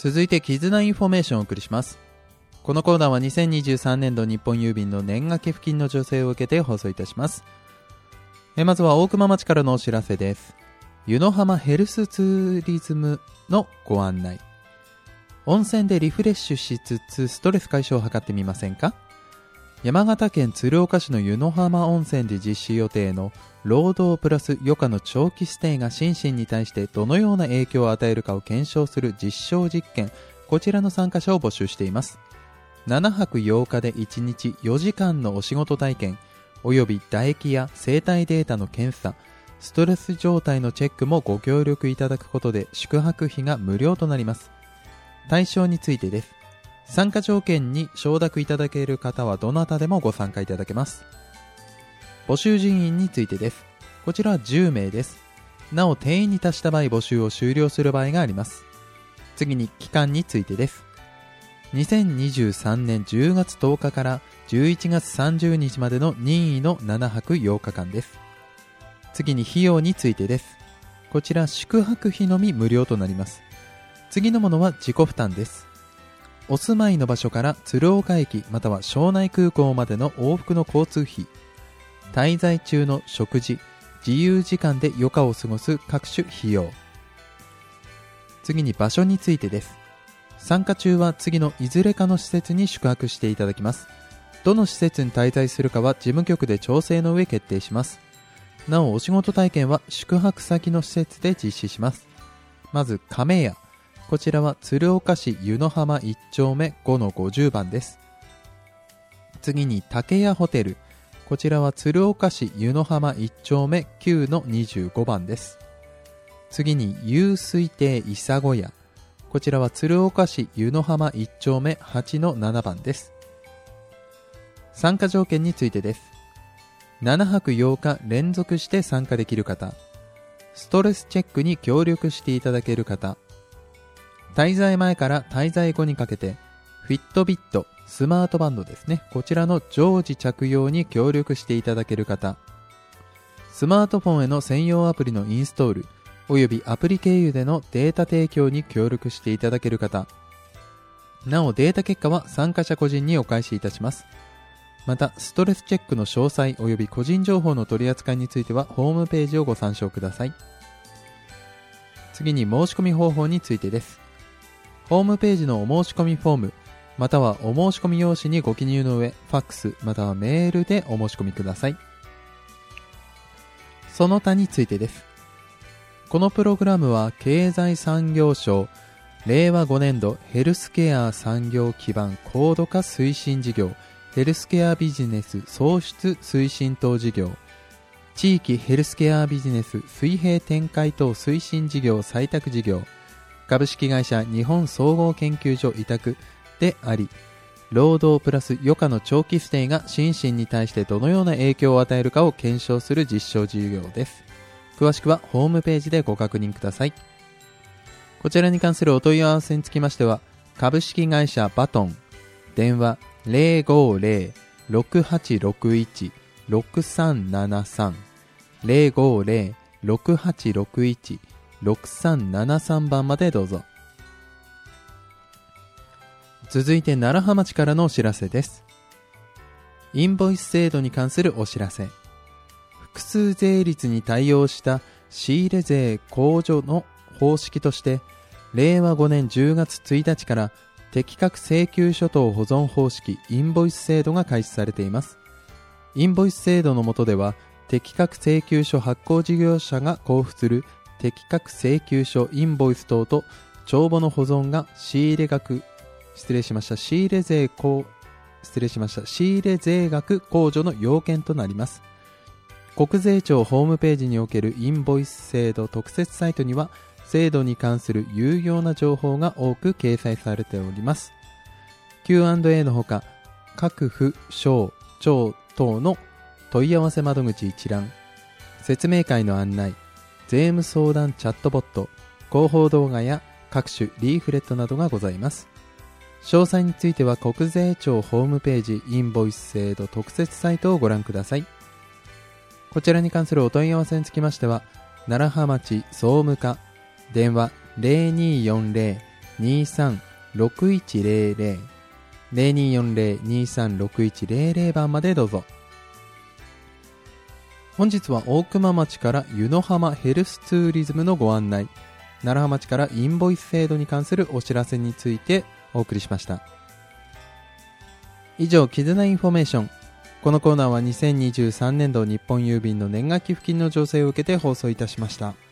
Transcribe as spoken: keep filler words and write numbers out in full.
続いて絆インフォメーションをお送りします。このコーナーはにせんにじゅうさんねんど日本郵便の年賀寄付金の助成を受けて放送いたします。えまずは大熊町からのお知らせです。湯の浜ヘルスツーリズムのご案内。温泉でリフレッシュしつつストレス解消を図ってみませんか。山形県鶴岡市の湯の浜温泉で実施予定の労働プラス余暇の長期ステイが心身に対してどのような影響を与えるかを検証する実証実験、こちらの参加者を募集しています。ななはくようかでいちにちよじかんのお仕事体験および唾液や生体データの検査、ストレス状態のチェックもご協力いただくことで宿泊費が無料となります。対象についてです。参加条件に承諾いただける方はどなたでもご参加いただけます。募集人員についてです。こちらはじゅうめいです。なお定員に達した場合募集を終了する場合があります。次に期間についてです。にせんにじゅうさんねんじゅうがつとおかからじゅういちがつさんじゅうにちまでの任意のななはくようかかんです。次に費用についてです。こちら宿泊費のみ無料となります。次のものは自己負担です。お住まいの場所から鶴岡駅または庄内空港までの往復の交通費、滞在中の食事、自由時間で余暇を過ごす各種費用。次に場所についてです。参加中は次のいずれかの施設に宿泊していただきます。どの施設に滞在するかは事務局で調整の上決定します。なおお仕事体験は宿泊先の施設で実施します。まず亀屋、こちらは鶴岡市湯の浜いっちょうめ ごのごじゅうばんです。次に竹屋ホテル、こちらは鶴岡市湯の浜いっちょうめ きゅうのにじゅうごばんです。次に湧水亭いさご屋、こちらは鶴岡市湯の浜いっちょうめはちのななばんです。参加条件についてです。ななはくようか連続して参加できる方、ストレスチェックに協力していただける方、滞在前から滞在後にかけてフィットビット、スマートバンドですね、こちらの常時着用に協力していただける方、スマートフォンへの専用アプリのインストールおよびアプリ経由でのデータ提供に協力していただける方、なおデータ結果は参加者個人にお返しいたします。またストレスチェックの詳細および個人情報の取り扱いについてはホームページをご参照ください。次に申し込み方法についてです。ホームページのお申し込みフォームまたはお申し込み用紙にご記入の上、ファックスまたはメールでお申し込みください。その他についてです。このプログラムは経済産業省れいわごねんどヘルスケア産業基盤高度化推進事業ヘルスケアビジネス創出推進等事業、地域ヘルスケアビジネス水平展開等推進事業採択事業、株式会社日本総合研究所委託であり、労働プラス余暇の長期ステイが心身に対してどのような影響を与えるかを検証する実証事業です。詳しくはホームページでご確認ください。こちらに関するお問い合わせにつきましては、株式会社バトン、電話 ゼロごゼロ ろくはちろくいち ろくさんななさん ゼロごゼロ ろくはちろくいち ろくさんななさんばんまでどうぞ。続いて楢葉町からのお知らせです。インボイス制度に関するお知らせ。複数税率に対応した仕入れ税控除の方式としてれいわごねんじゅうがつついたちから適格請求書等保存方式インボイス制度が開始されています。インボイス制度の下では適格請求書発行事業者が交付する適格請求書インボイス等と帳簿の保存が仕入れ額失礼しました仕入れ税控失礼しました仕入れ税額控除の要件となります。国税庁ホームページにおけるインボイス制度特設サイトには制度に関する有用な情報が多く掲載されております。 キューアンドエー のほか各府省庁等の問い合わせ窓口一覧、説明会の案内、税務相談チャットボット、広報動画や各種リーフレットなどがございます。詳細については国税庁ホームページインボイス制度特設サイトをご覧ください。こちらに関するお問い合わせにつきましては楢葉町総務課電話 ゼロにーよんゼにさんろくいちゼロゼロ ゼロにーよんゼロ にさんろくいちゼロゼロ 番までどうぞ。本日は大熊町から湯の浜ヘルスツーリズムのご案内、楢葉町からインボイス制度に関するお知らせについてお送りしました。以上、絆インフォメーション。このコーナーはにせんにじゅうさんねんど日本郵便の年賀寄付金の助成を受けて放送いたしました。